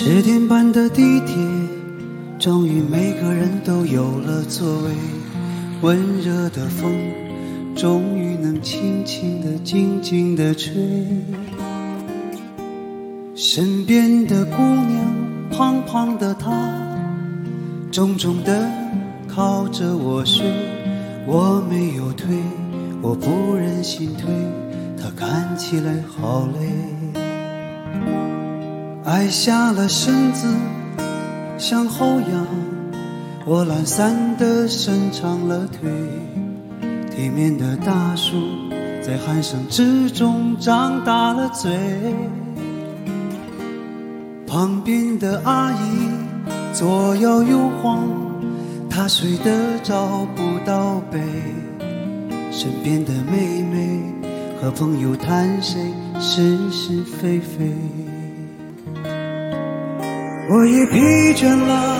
10点半的地铁，终于每个人都有了座位。温热的风，终于能轻轻地、静静地吹。身边的姑娘，胖胖的她，重重地靠着我睡。我没有推，我不忍心推，她看起来好累。矮下了身子，向后仰，我懒散地伸长了腿。体面的大树在鼾声之中张大了嘴。旁边的阿姨左摇右晃，她睡得找不到北。身边的妹妹和朋友谈谁是是非非。我也疲倦了，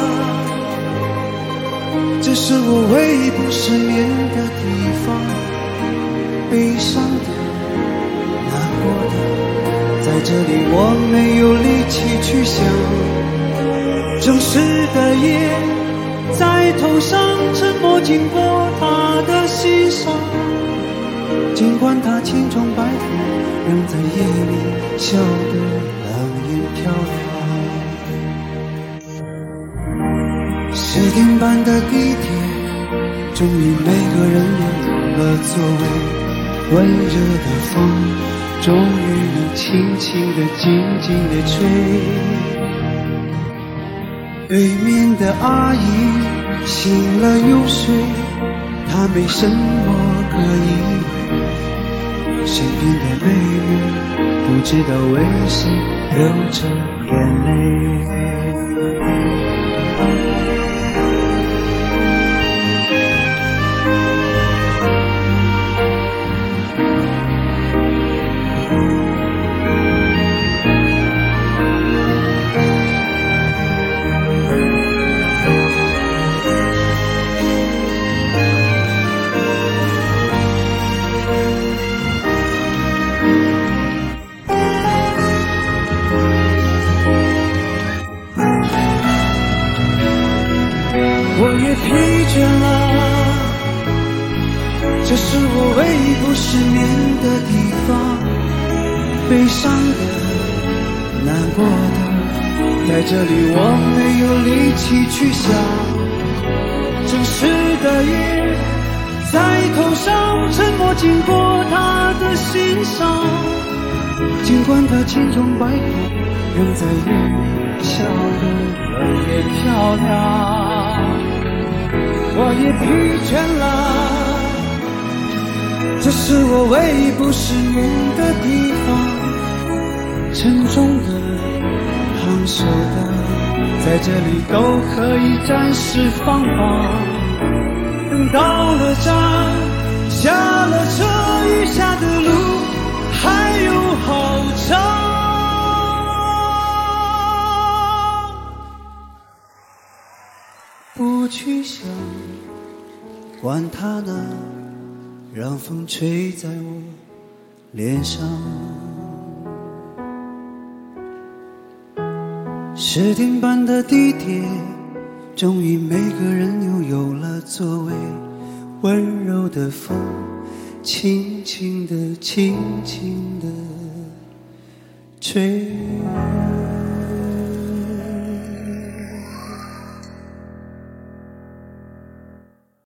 这是我唯一不失眠的地方。悲伤的，难过的，在这里我没有力气去想。正式的夜在头上沉默经过他的心上，尽管他千疮百孔，仍在夜里笑得冷眼漂亮。10点半的地铁，终于每个人有了座位。温热的风，终于能轻轻地、静静地吹。对面的阿姨醒了又睡，她没什么可以为。身边的妹妹不知道为谁流着眼泪。我也疲倦了，这是我唯一不失眠的地方。悲伤的，难过的，在这里我没有力气去想。正式的夜在头上沉默经过他的心上，尽管他千疮百孔，仍在夜里笑得冷眼漂亮。我也疲倦了，这是我唯一不失眠的地方。沉重的，烫手的，在这里都可以暂时放放。等到了站，下了车，余下的路还有好长。不去想，管他呢，让风吹在我脸上。10点半的地铁，终于每个人又有了座位。温柔的风，轻轻地、轻轻地吹。